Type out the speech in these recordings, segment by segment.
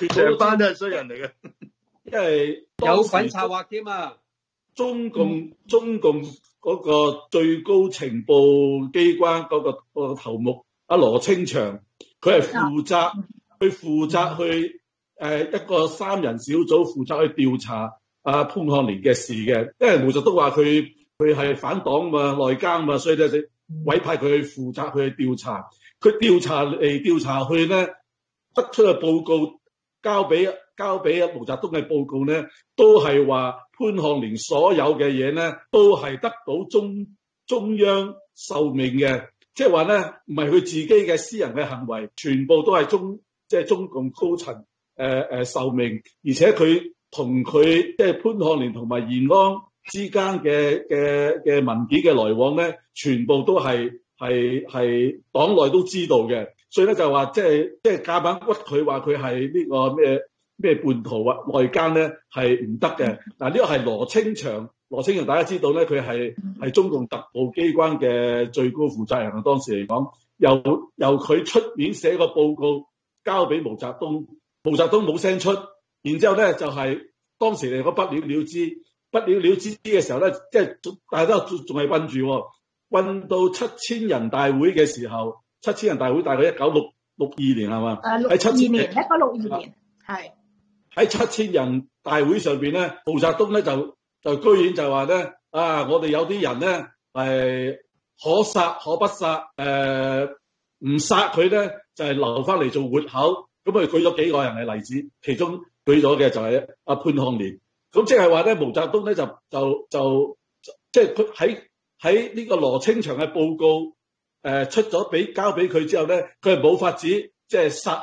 成班都係衰人嚟嘅。 因為有份策劃添啊！ 中共嗰個最高情報機關嗰個頭目阿羅清祥，佢係負責去一個3人小組負責去調查潘漢年嘅事嘅，因為毛澤東話佢係反黨嘛、內奸嘛，所以咧就委派佢去負責去調查。佢調查嚟調查去咧，得出嘅報告交俾毛澤東嘅報告咧，都係話潘漢年所有嘅嘢咧，都係得到中央受命嘅，即係話咧唔係佢自己嘅私人嘅行為，全部都係中共高層受命，而且佢同佢即係潘漢年同埋延安之間嘅文件嘅來往咧，全部都係黨內都知道嘅，所以咧就話即係夾硬屈佢話佢係呢個咩叛徒啊內奸咧係唔得嘅。嗱，呢個係羅清祥大家知道咧，佢係中共特務機關嘅最高負責人啊。當時嚟講，由佢出面寫個報告交俾毛澤東，毛澤東冇聲出，然之後咧就係當時嚟講不了了之嘅時候咧，即係大家都仲係韞住喎。韞到7000人大會嘅時候，7000人大會大概1962年係嘛？喺1962 年係喺7000人大會上邊咧，毛澤東咧就居然就話咧我哋有啲人咧係可殺可不殺，唔殺佢咧就係留翻嚟做活口。咁佢舉咗幾個人嘅例子，其中舉咗嘅就係阿潘漢年。咁即係話咧，毛澤東咧就即係佢喺呢個羅清祥嘅報告出咗交俾佢之後咧，佢係冇法子即係殺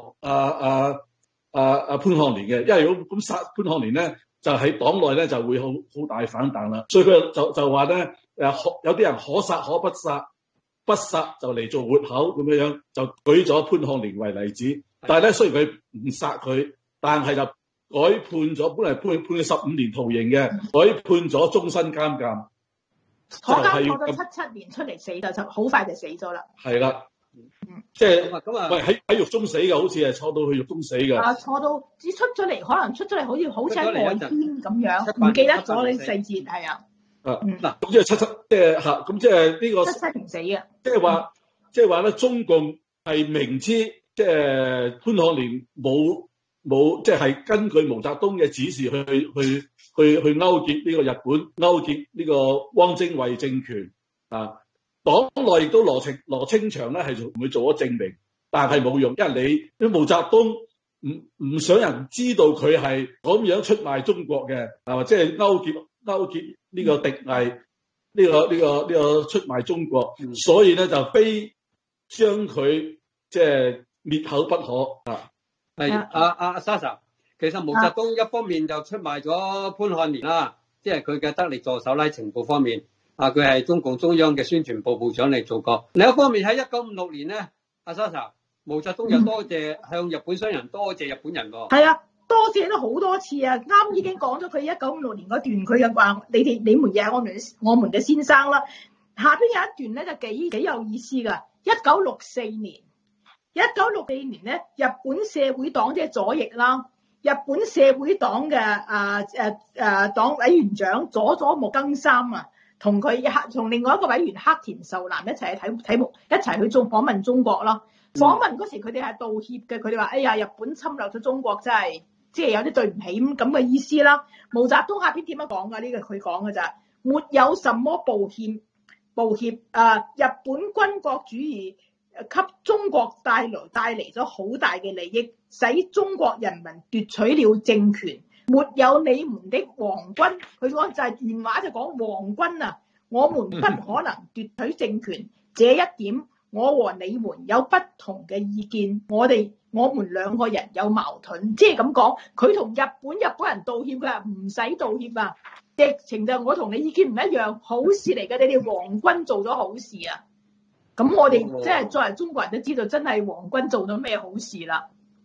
潘漢年嘅，因為如果咁殺潘漢年咧，就喺黨內咧就會好大反彈啦。所以佢就話咧有啲人可殺可不殺，不殺就嚟做活口咁樣，就舉咗潘漢年為例子。但係咧，雖然佢唔殺佢，但係就改判咗，本嚟判佢15年徒刑嘅，改判咗終身監禁。 坐監坐到77年出嚟死就好快就死咗啦。 係啦，即係喂喺獄中死嘅，好似係坐到去獄中死嘅。坐到只出咗嚟，可能出咗嚟好似喺外邊咁樣，唔記得咗你細節係啊。 嗱，咁即係咁即係呢個 77年死嘅。 即係話咧，中共係明知即係潘漢年冇即係根據毛澤東嘅指示去勾結呢個日本，勾結呢個汪精衛政權啊！黨內亦都羅清祥咧係同佢做咗證明，但係冇用，因為你毛澤東唔想人知道佢係咁樣出賣中國嘅，係嘛？即係勾結呢個敵偽，呢個出賣中國，所以咧就非將佢即係滅口不可啊！ 係阿 Sasa， 其實毛澤東一方面就出賣咗潘漢年啦，即係佢嘅得力助手啦，喺情報方面，佢係中共中央嘅宣傳部部長嚟做過。另一方面喺1956年咧，阿 Sasa， 毛澤東又多謝向日本商人多謝日本人喎。 係啊，多謝咗好多次啊！啱已經講咗佢1956年嗰段，佢又話你們也係我們嘅先生啦。下邊有一段咧就幾有意思㗎。1964年咧，日本社會黨即係左翼啦，日本社會黨嘅黨委員長佐木更三啊，同另外一個委員黑田壽男一齊一齊去做訪問中國咯。訪問嗰時佢哋係道歉嘅，佢哋話：哎呀，日本侵略咗中國，真係即係有啲對唔起咁嘅意思啦。毛澤東下邊點樣講㗎？呢個佢講㗎咋，沒有什麼道歉，日本軍國主義給中國帶嚟咗好大嘅利益，使中國人民奪取了政權。沒有你們的皇軍，佢講就係原話就講皇軍啊，我們不可能奪取政權。這一點我和你們有不同嘅意見，我們兩個人有矛盾，即係咁講。佢同日本人道歉，佢話唔使道歉啊，直情就我同你意見唔一樣，好事嚟嘅，你哋皇軍做咗好事啊。咁我哋即係作為中國人都知道，真係皇軍做咗咩好事啦。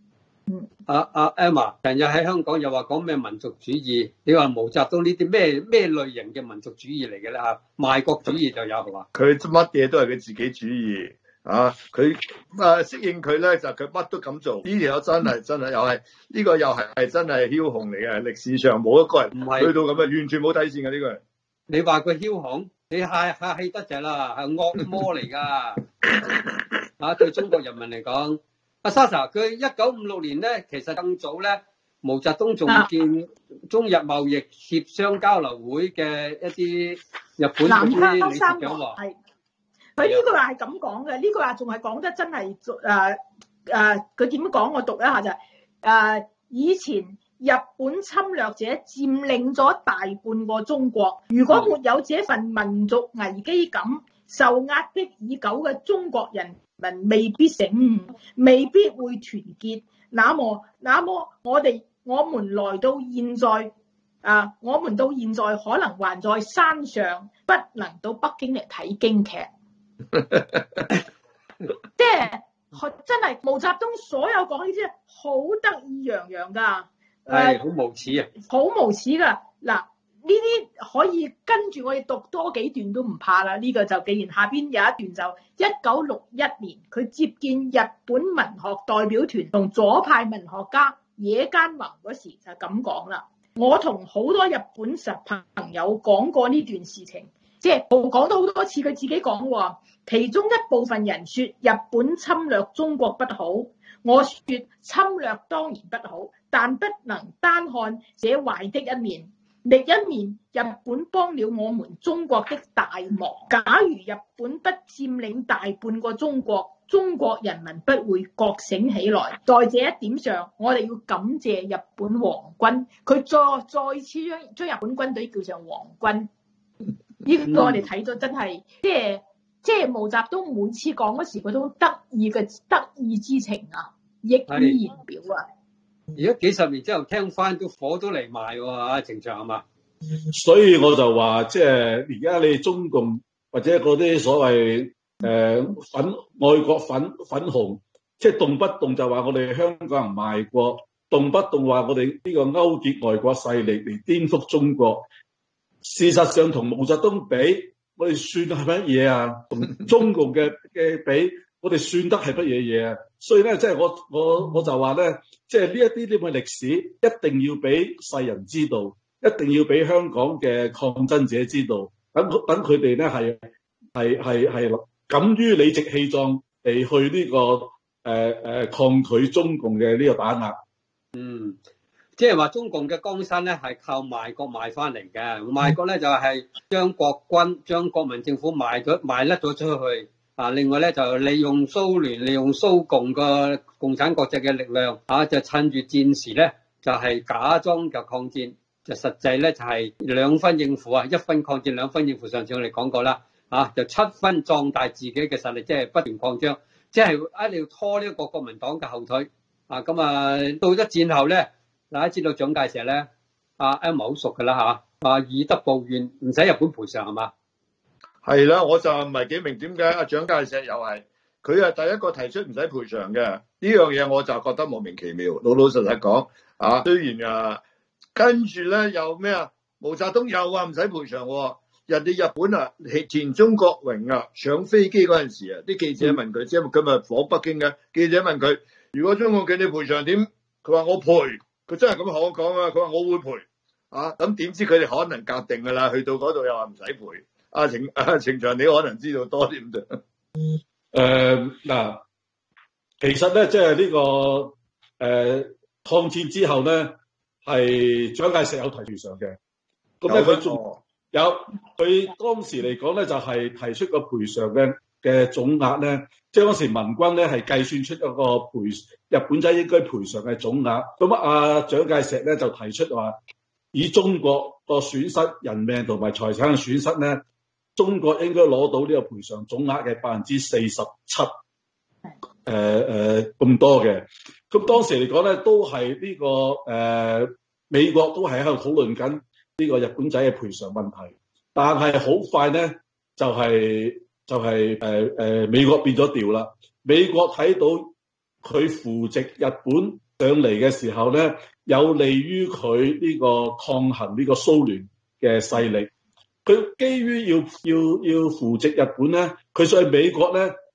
Emma， 成日喺香港又話講咩民族主義，你話毛澤東呢啲咩類型嘅民族主義嚟嘅咧嚇？賣國主義就有係嘛？ 佢乜嘢都係佢自己主義， 佢適應佢咧就佢乜都咁做。呢條友真係又係呢個又係真係梟雄嚟嘅，歷史上冇一個人去到咁啊，完全冇底線嘅呢個人。 你話佢梟雄，你客氣得滯啦，係惡魔嚟㗎。對中國人民嚟講，阿 Sasa 佢1956年咧，其實更早咧，毛澤東仲見中日貿易協商交流會嘅一啲日本嗰啲理事長喎。係， 佢呢句話係咁講嘅，呢句話仲係講得真係佢點講？我讀一下就係以前日本侵略者佔領咗大半個中國，如果沒有這份民族危機感，受壓迫已久嘅中國人民未必醒悟，未必會團結。那麼我們來到現在，我們到現在可能還在山上，不能到北京嚟睇京劇。即係真係毛澤東所有講呢啲好得意洋洋㗎。 係好無恥啊！ 好無恥㗎。嗱，呢啲可以跟住我哋讀多幾段都唔怕啦。呢個就既然下邊有一段就1961年，佢接見日本文學代表團同左派文學家野間宏嗰時就咁講啦。我同好多日本朋友講過呢段事情，即係講咗好多次，佢自己講喎。其中一部分人說日本侵略中國不好，我說侵略當然不好，但不能單看這壞的一面。另一面，日本幫了我們中國的大忙。假如日本不佔領大半個中國，中國人民不會覺醒起來。在這一點上，我哋要感謝日本皇軍，佢再次將日本軍隊叫上皇軍。呢個我哋睇咗真係，即係毛澤東每次講嗰時，佢都得意之情啊，溢於言表啊。 而家幾十年之後聽翻都火都嚟埋喎，程翔係嘛？ 所以我就話，即係而家你中共或者嗰啲所謂愛國粉紅，即係動不動就話我哋香港人賣國，動不動話我哋呢個勾結外國勢力嚟顛覆中國。事實上同毛澤東比，我哋算係乜嘢啊？同中共嘅比，我哋算得係乜嘢嘢啊？所以咧，即係我就話咧，即係呢一啲咁嘅歷史，一定要俾世人知道，一定要俾香港嘅抗爭者知道，等佢哋咧係敢於理直氣壯地去呢個抗拒中共嘅呢個打壓。 即係話中共嘅江山咧係靠賣國賣翻嚟嘅，賣國咧就係將國軍、將國民政府賣甩咗出去。另外咧就利用蘇聯、利用蘇共個共產國際嘅力量，就趁住戰時咧就係假裝就抗戰，就實際咧就係兩分應付啊，一分抗戰兩分應付。上次我哋講過啦，就七分壯大自己嘅實力，即係不斷擴張，即係一定要拖呢個國民黨嘅後腿。咁到咗戰後咧，大家知道蔣介石咧，Emma 好熟噶啦以德報怨，唔使日本賠償係嘛？ 係啦，我就唔係幾明點解蔣介石又係佢係第一個提出唔使賠償嘅呢樣嘢，我就覺得莫名其妙。老實講雖然跟住咧又咩毛澤東又話唔使賠償，人哋日本前中國榮上飛機嗰陣時啲記者問佢，即係佢咪訪北京嘅記者問佢，如果中共叫你賠償點？佢話我賠，佢真係咁講佢話我會賠咁點知佢哋可能夾定噶啦，去到嗰度又話唔使賠。程翔，你可能知道多啲咁其實咧，即係呢個抗戰之後咧，係蔣介石有提賠償嘅。咁咧佢仲有佢當時嚟講咧，就係提出個賠償嘅總額咧，即係嗰時民軍咧係計算出一個日本仔應該賠償嘅總額。咁蔣介石咧就提出話，以中國個損失人命同埋財產嘅損失咧，中國應該攞到呢個賠償總額嘅47%，咁多嘅。咁當時嚟講咧，都係呢個美國都係喺度討論緊呢個日本仔嘅賠償問題，但係好快咧就係美國變咗調啦。美國睇到佢扶植日本上嚟嘅時候咧，有利於佢呢個抗衡呢個蘇聯嘅勢力。佢基於要扶植日本咧，佢所以美國咧就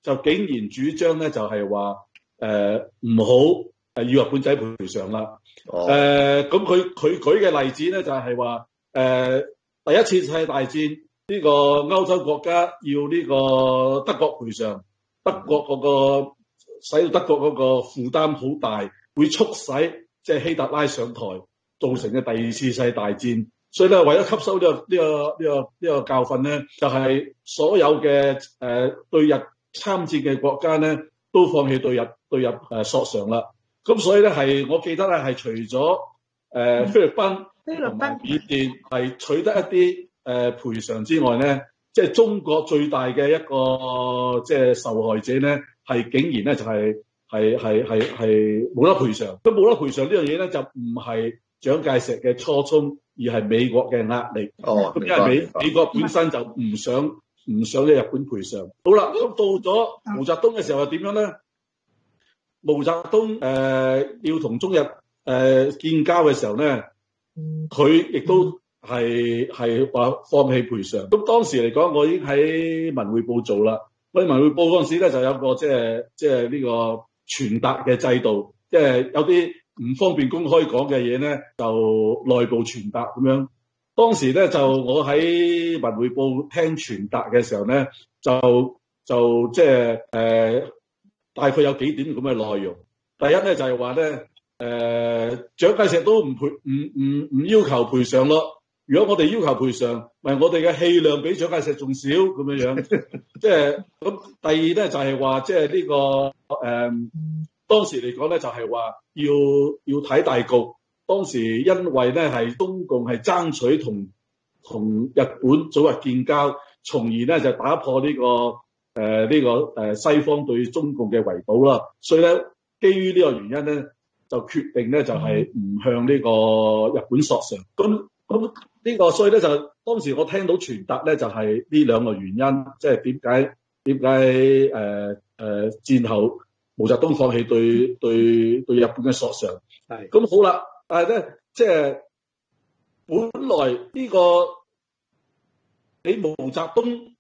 就竟然主張咧就係話唔好要日本仔賠償啦。咁佢舉嘅例子咧就係話第一次世界大戰呢個歐洲國家要呢個德國賠償，德國嗰個使到德國嗰個負擔好大，會促使即係希特拉上台造成嘅第二次世界大戰。所以咧，為咗吸收呢個教訓咧，就係所有嘅對日參戰嘅國家咧，都放棄對日索償啦。咁所以咧我記得咧係除咗菲律賓同埋緬甸係取得一啲賠償之外咧，即係中國最大嘅一個即係受害者咧，係竟然咧就係冇得賠償。咁冇得賠償呢樣嘢咧，就唔係蔣介石嘅初衷，而係美國嘅壓力。咁因為美國本身就唔想咧日本賠償。好啦，咁到咗毛澤東嘅時候又點樣咧？毛澤東要同中日建交嘅時候咧，佢亦都係話放棄賠償。咁當時嚟講，我已經喺文匯報做啦。我喺文匯報嗰陣時咧，就有個即係呢個傳達嘅制度，即係有啲唔方便公開講嘅嘢咧，就內部傳達咁樣。當時咧就我喺文匯報聽傳達嘅時候咧，就即係大概有幾點咁嘅內容。第一咧就係話咧，蔣介石都唔要求賠償咯。如果我哋要求賠償，咪我哋嘅氣量比蔣介石仲少咁樣。即係咁。第二咧就係話，即係呢個當時嚟講咧就係話要睇大局。當時因為咧係中共係爭取同日本早日建交，從而咧就打破呢個西方對中共嘅圍堵啦。所以咧基於呢個原因咧，就決定咧就係唔向呢個日本索償。咁呢個所以咧就當時我聽到傳達咧就係呢兩個原因，即係點解戰後毛澤東放棄對日本嘅索償。係咁好啦，但係咧即係本來呢個你毛澤東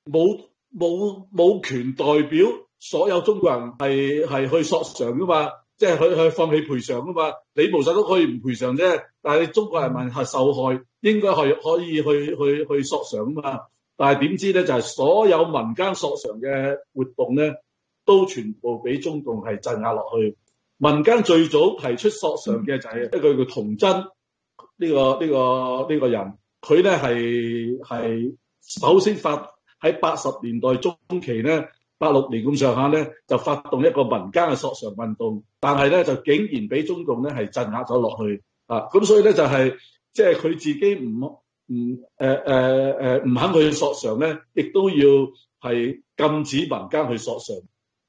冇權代表所有中國人係去索償噶嘛，即係去放棄賠償噶嘛。你毛澤東可以唔賠償啫，但係你中國人民係受害，應該係可以去索償噶嘛。但係點知咧就係所有民間索償嘅活動咧，都全部俾中共係鎮壓落去。民間最早提出索償嘅就係一個叫童真呢個人，佢咧係首先喺80年代中期咧，86年咁上下咧就發動一個民間嘅索償運動，但係咧就竟然俾中共咧係鎮壓咗落去啊！咁所以咧就係即係佢自己唔肯去索償咧，亦都要係禁止民間去索償。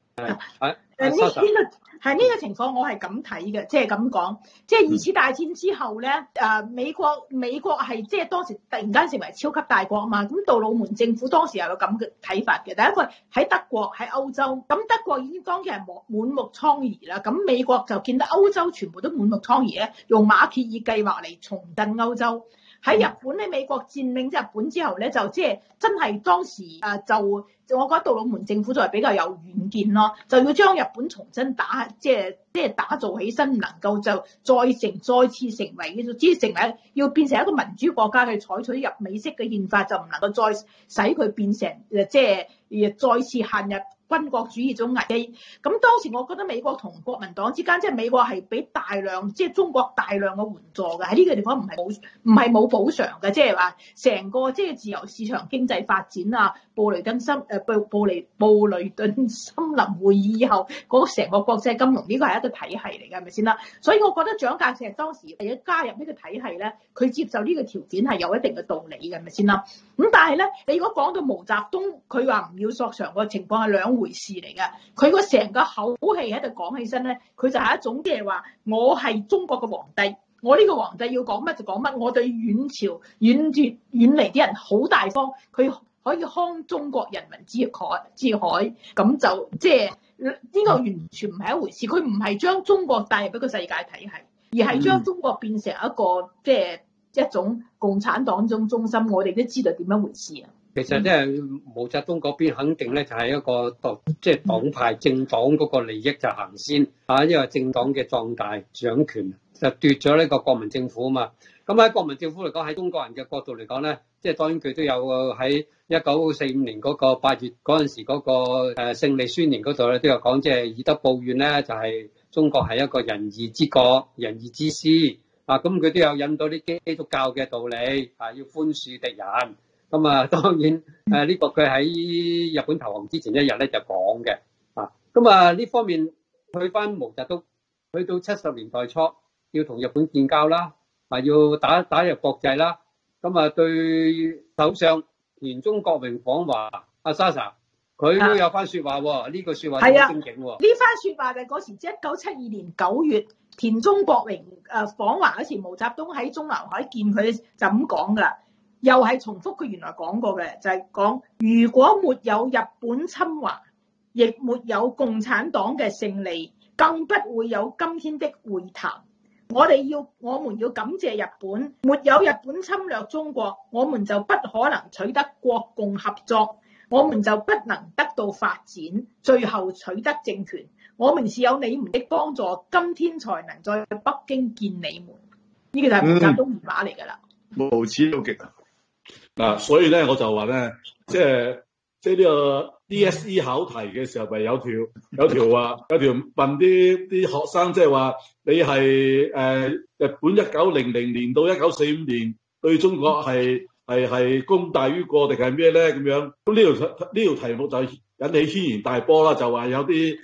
呢個情況我係咁睇嘅，即係咁講，即係二次大戰之後咧，美國係即係當時突然間成為超級大國啊嘛，咁杜魯門政府當時又有咁嘅睇法嘅。第一個喺德國喺歐洲，咁德國已經當然係滿目瘡痍啦，咁美國就見到歐洲全部都滿目瘡痍咧，用馬歇爾計劃嚟重振歐洲。喺日本咧，美國佔領日本之後咧，就即係真係當時我覺得杜魯門政府就係比較有遠見咯，就要將日本重新即係打造起身，能夠就再次成為要變成一個民主國家，去採取入美式嘅憲法，就唔能夠再使佢變成即係再次陷入軍國主義種危機。咁當時我覺得美國同國民黨之間，即係美國係俾即係中國大量嘅援助嘅，喺呢個地方唔係冇補償嘅，即係話成個即係自由市場經濟發展啊，布雷頓森林會議以後嗰成個國際金融呢個係一個體系嚟嘅，係咪先啦？所以我覺得蔣介石當時為咗加入呢個體系咧，佢接受呢個條件係有一定嘅道理嘅，係咪先啦？咁但係咧，你如果講到毛澤東，佢話唔要索償個情況係兩回事嚟嘅。佢個成個口氣喺度講起身咧，佢就係一種即係話我係中國嘅皇帝，我呢個皇帝要講乜就講乜，我對遠離啲人好大方，佢可以康中國人民之海，咁就即係呢個完全唔係一回事。佢唔係將中國帶入一個世界體系，而係將中國變成一個即係一種共產黨中心。我哋都知道點樣回事啊。 其實即係毛澤東嗰邊肯定咧就係一個即係黨派政黨嗰個利益就行先啊，因為政黨嘅壯大掌權就奪咗呢個國民政府啊嘛。咁喺國民政府嚟講，喺中國人嘅角度嚟講咧，即係當然佢都有喺1945年嗰個8月嗰陣時嗰個勝利宣言嗰度咧都有講，即係以德報怨咧，就係中國係一個仁義之國、仁義之師啊。咁佢都有引到啲基督教嘅道理啊，要寬恕敵人。咁啊，當然呢個佢喺日本投降之前一日咧就講嘅啊。咁啊呢方面去翻毛澤東，去到70年代初要同日本建交啦。要打入國際啦，咁啊對首相田中角榮訪華，阿 Sasa 佢都有番説話喎，呢句説話好正經喎。 呢番説話嘅嗰時1972年9月，田中角榮訪華嗰時，毛澤東喺中南海見佢就咁講㗎，又係重複佢原來講過嘅，就係講如果沒有日本侵華，亦沒有共產黨嘅勝利，更不會有今天的會談。我們要感謝日本，沒有日本侵略中國，我們就不可能取得國共合作，我們就不能得到發展，最後取得政權。我們是有你們的幫助，今天才能在北京見你們。呢個就係毛澤東原話嚟㗎啦。 無恥到極啊！ 嗱，所以咧我就話咧，即係呢個 DSE 考題嘅時候，咪有條問啲學生，即係話你係日本1900年到1945年對中國係功大於過定係咩咧？咁樣咁呢條題目就引起軒然大波啦，就話有啲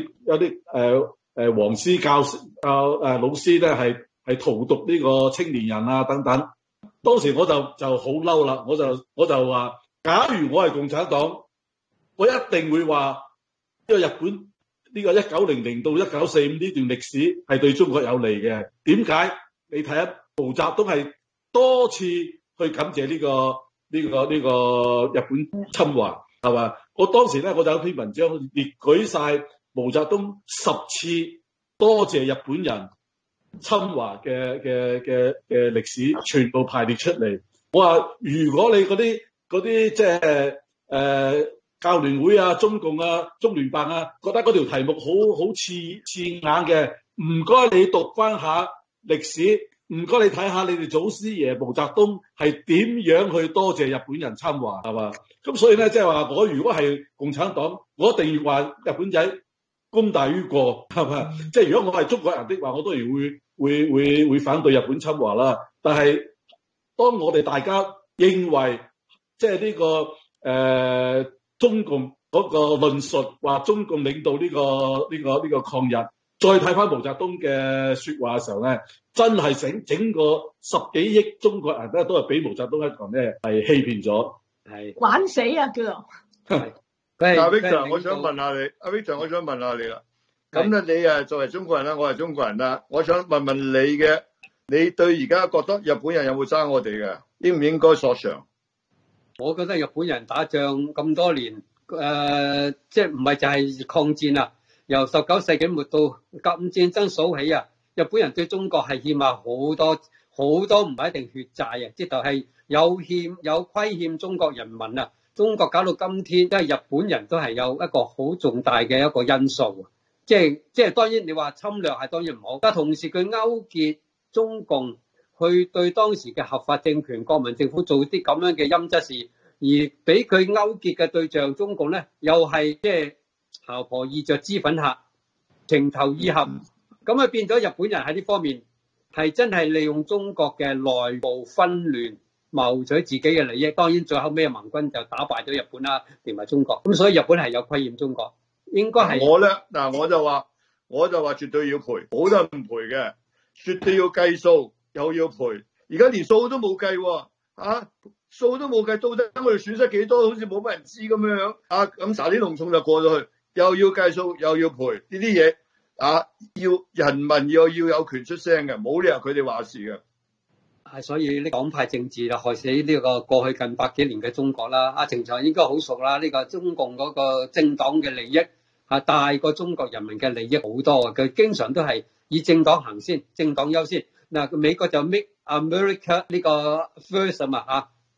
黃絲教老師咧係荼毒呢個青年人啊等等。當時我就好嬲啦，我就話，假如我係共產黨，我一定會話呢個日本呢個1900到1945呢段歷史係對中國有利嘅。點解？你睇下毛澤東係多次去感謝呢個日本侵華，係嘛？我當時咧我就有篇文章列舉晒毛澤東10次多謝日本人侵華嘅歷史，全部排列出嚟。我話如果你嗰啲即係教聯會啊、中共啊、中聯辦啊，覺得嗰條題目好刺眼嘅，唔該你讀翻下歷史，唔該你睇下你哋祖師爺毛澤東係點樣去多謝日本人侵華，係嘛？咁所以咧，即係話我如果係共產黨，我一定要話日本仔功大於過，係嘛？即係如果我係中國人的話，我當然會反對日本侵華啦。但係當我哋大家認為即係呢個中共嗰個論述話中共領導呢個抗日，再睇翻毛澤東嘅説話嘅時候咧，真係整個10幾億中國人咧都係俾毛澤東一個人咧係欺騙咗， 係玩死啊叫做。 阿 Victor，我想問下你，阿 Victor，我想問下你啦。咁咧，你作為中國人啦，我係中國人啦，我想問問你對而家覺得日本人有冇爭我哋嘅？應唔應該索償？ 我覺得日本人打仗咁多年，即係唔係就係抗戰啊？由19世紀末到甲午戰爭數起啊，日本人對中國係欠下好多唔係一定血債啊，即係有虧欠中國人民啊。中國搞到今天，因為日本人都係有一個好重大嘅一個因素，即係當然你話侵略係當然唔好，但同時佢勾結中共去對當時嘅合法政權國民政府做啲咁樣嘅陰質事，而俾佢勾結嘅對象中共咧，又係即係姣婆意着脂粉客，情投意合，咁啊變咗日本人喺呢方面係真係利用中國嘅內部紛亂謀取自己嘅利益。當然最後尾盟軍就打敗咗日本啦，連埋中國，咁所以日本係有虧欠中國，應該係我咧嗱，我就話絕對要賠，好多人唔賠嘅，絕對要計數又要賠，而家連數都冇計喎，數都冇計，到底我哋損失幾多？好似冇乜人知咁樣啊！咁查啲農重就過咗去，又要計數又要賠呢啲嘢要人民又要有權出聲嘅，冇理由佢哋話事嘅。 所以呢黨派政治就害死呢個過去近百幾年嘅中國啦。阿程翔應該好熟啦，呢個中共嗰個政黨嘅利益大過中國人民嘅利益好多，佢經常都係以政黨行先，政黨優先。嗱，美國就 Make America 呢個 first 嘛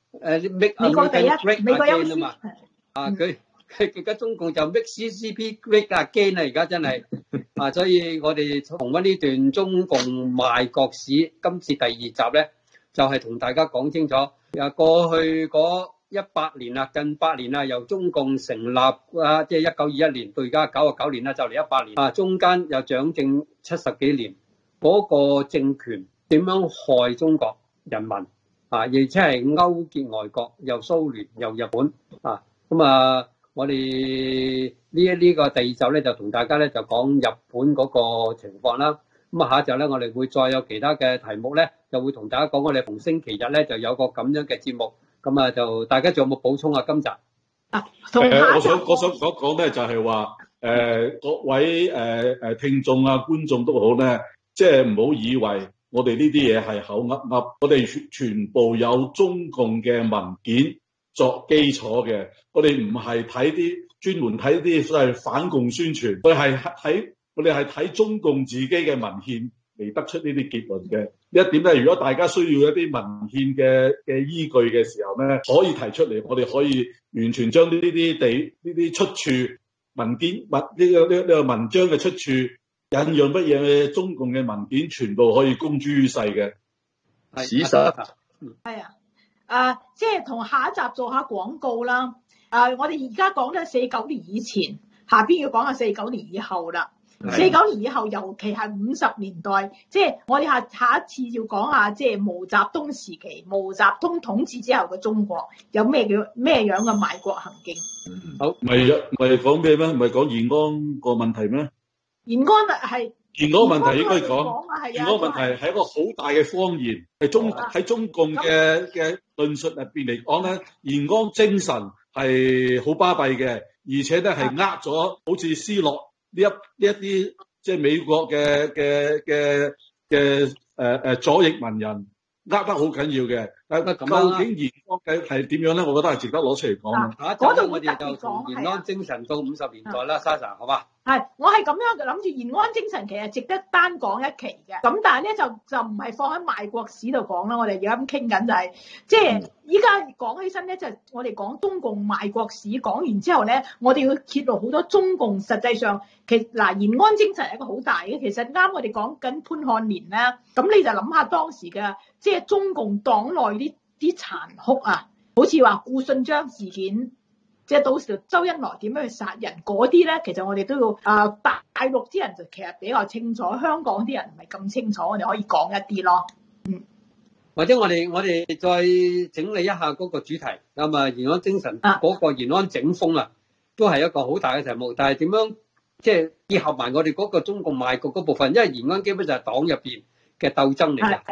美國第一，美國優啊嘛。佢而家中共就 Mississippi Great Again 啦，而家真係所以我哋重溫呢段中共賣國史，今次第2集咧就係同大家講清楚，過去嗰100年啦，近100年啦，由中共成立即係1921年到而家99年啦，就嚟100年中間又掌政70幾年，嗰個政權點樣害中國人民而且係勾結外國，又蘇聯又日本我哋呢個第2集咧就同大家咧就講日本嗰個情況啦。下一集咧我哋會再有其他嘅題目咧，就會同大家講。我哋逢星期日咧就有個咁樣嘅節目，就大家仲有冇補充啊？今集我想講咧就係話各位聽眾啊觀眾都好咧，即係唔好以為我哋呢啲嘢係口噏噏，我哋全部有中共嘅文件作基礎嘅，我哋唔係睇啲專門睇啲所謂反共宣傳，我哋係睇中共自己嘅文獻嚟得出呢啲結論嘅。呢一點咧，如果大家需要一啲文獻嘅依據嘅時候咧，可以提出嚟，我哋可以完全將呢啲出處文件呢個文章嘅出處引用乜嘢中共嘅文件，全部可以公諸於世嘅史實。 係即係同下一集做下廣告啦。我哋而家講緊49年以前，下邊要講下49年以後啦。49年以後，尤其係50年代，即係我哋下一次要講下，即係毛澤東時期，毛澤東統治之後嘅中國有咩樣嘅賣國行徑。 好，唔係講咩咩？唔係講延安個問題咩？ 延安係延安問題應該講，延安問題係一個好大嘅謊言，喺中共嘅論述入邊嚟講咧，延安精神係好巴閉嘅，而且咧係呃咗好似斯諾呢一啲即係美國嘅左翼文人，呃得好緊要嘅。但究竟延安係點樣咧？我覺得係值得攞出嚟講。 嗰度我哋就從延安精神到50年代啦，Sasha，好嘛？ 係，我係咁樣嘅諗住延安精神其實值得單講一期嘅，咁但係咧就唔係放喺賣國史度講啦。我哋而家咁傾緊就係，即係依家講起身咧，就我哋講中共賣國史，講完之後咧，我哋要揭露好多中共實際上延安精神係一個好大嘅。其實啱我哋講緊潘漢年啦，咁你就諗下當時嘅即係中共黨內啲殘酷好似話顧順章事件。即係到時周恩來點樣去殺人嗰啲咧，其實我哋都要大陸啲人就其實比較清楚，香港啲人唔係咁清楚，我哋可以講一啲咯。 或者我哋再整理一下嗰個主題，延安精神嗰個延安整風都係一個好大嘅題目。但係點樣即係結合埋我哋嗰個中共賣國嗰部分，因為延安基本就係黨入邊嘅鬥爭嚟嘅。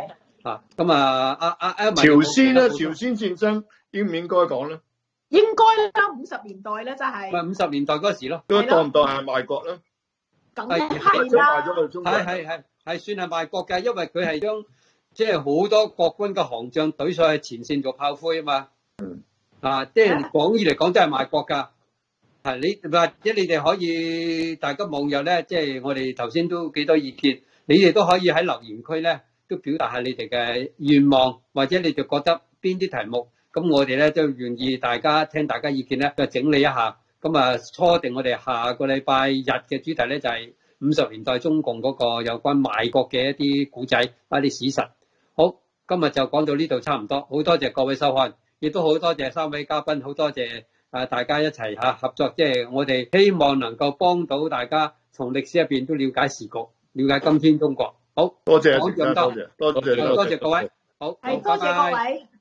朝鮮咧，朝鮮戰爭應唔應該講咧？ 應該啦，50年代咧真係。 咪50年代嗰時咯。 都當唔當係賣國咧？ 梗係啦。 係算係賣國嘅，因為佢係將即係好多國軍嘅行將懟上去前線做炮灰啊嘛。即係廣義嚟講都係賣國㗎。你或者你哋可以大家網友咧，即係我哋頭先都幾多意見，你哋都可以喺留言區咧都表達下你哋嘅願望，或者你哋覺得邊啲題目。咁我哋咧都願意大家聽大家意見咧，就整理一下。咁初定我哋下個禮拜日嘅主題咧就係50年代中共嗰個有關賣國嘅一啲古仔、一啲史實。好，今日就講到呢度差唔多。好多謝各位收看，亦都好多謝3位嘉賓，好多謝大家一齊合作。即係我哋希望能夠幫到大家從歷史入邊都了解時局，了解今天中國。好， 多謝， 講咁多， 多謝各位，好， 多謝各位。